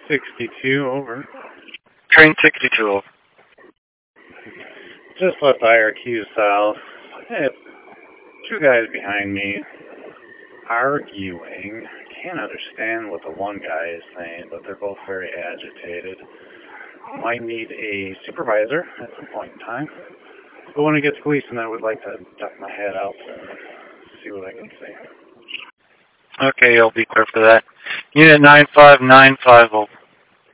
62, over. Train 62, over. Just left IRQ south. I have two guys behind me arguing. Can't understand what the one guy is saying, but they're both very agitated. Might need a supervisor at some point in time. But when it gets Gleason, I would like to duck my head out and see what I can see. Okay, I'll be clear for that. Unit 9595, over.